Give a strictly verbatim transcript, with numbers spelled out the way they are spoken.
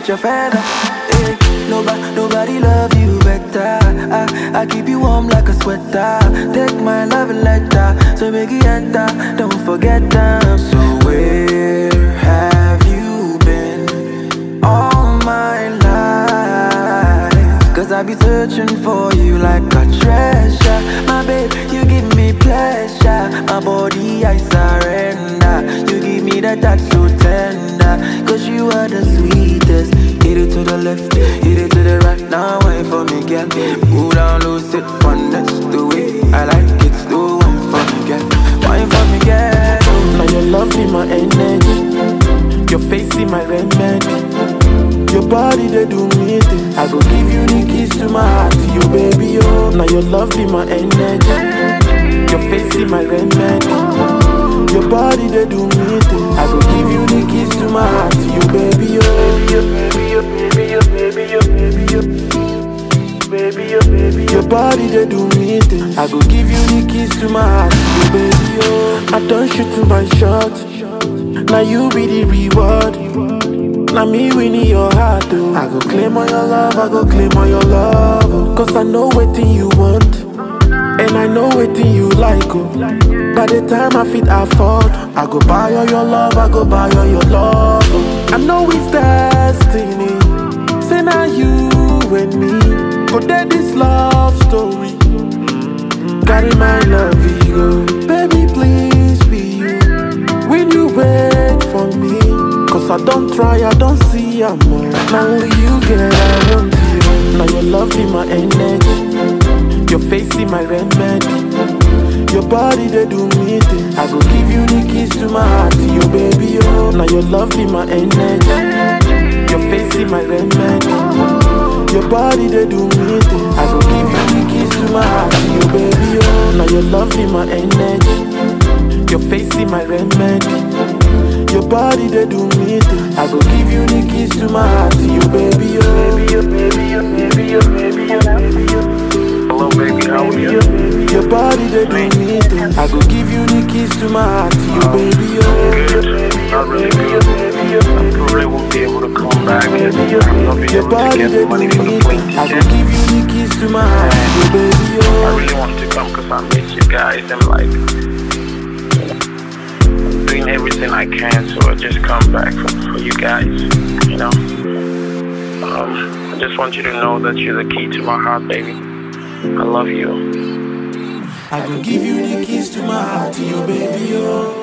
your feather. Hey, nobody, nobody love you better. I, I keep you warm like a sweater. Take my love and letter, so make it enter. Don't forget them. So where have you been all my life? Cause I be searching for you like a treasure. My babe, you give me pleasure. My body I surrender. You give me that touch so tender. Cause you are the sweetest. Hit it to the left, hit it to the right. Now wait for me, girl. Go down low, sit on that's the way I like it. Slow wine for me, girl. Wine for me, girl. Now your love be my energy. Your face in my remedy. Your body they do me things. I go give you the keys to my heart, to you baby, oh. Now your love be my energy. Your face in my remedy. Your body they do me things. I go give you the keys to my heart, to you baby, oh. Baby, oh, baby, oh, baby, oh, baby, oh. Baby, oh, baby, your body they do me things. I go give you the keys to my heart, to you baby, oh. I don't shoot to my shot. Now you be the reward. Now me winning your heart, oh. I go claim all your love, I go claim all your love, oh. Cause I know waiting you want, and I know waiting you like, oh. By the time I fit afford, I go buy all your love, I go buy all your love, oh. I know it's destiny. Say now you and me go there this love story. Carry my love, ego. Baby, please be you. When you wait for me, cause I don't try, I don't see I'm more. Now only you get, I want you. Now your love be my energy. Your face in my remedy. Your body they do me things. I go give you the keys to my heart, to you baby, oh. Now your love be my energy. Your face in my remedy. Your body they do me things. I go give you the keys to my heart, to you baby, oh. Now your love be my energy. Your face in my remedy. Your body they do me things. I go give you the keys to my heart, to you baby, oh. Baby, oh, baby, oh, baby, oh, baby, oh, baby, oh. Hello, baby, how are you? Your body they do me things. I go give you the keys to my heart, to you baby, oh. Good, not really good. I probably won't be able to come back. I'm not being Your able body to they get money do for me the plane things. I go ticket. give you the keys to my heart, to you baby, oh. I really want to come because I miss you guys and like doing everything I can, so I just come back for, for you guys, you know. Um, I just want you to know that you're the key to my heart, baby. I love you. I go give you the keys to my heart, to you baby, oh.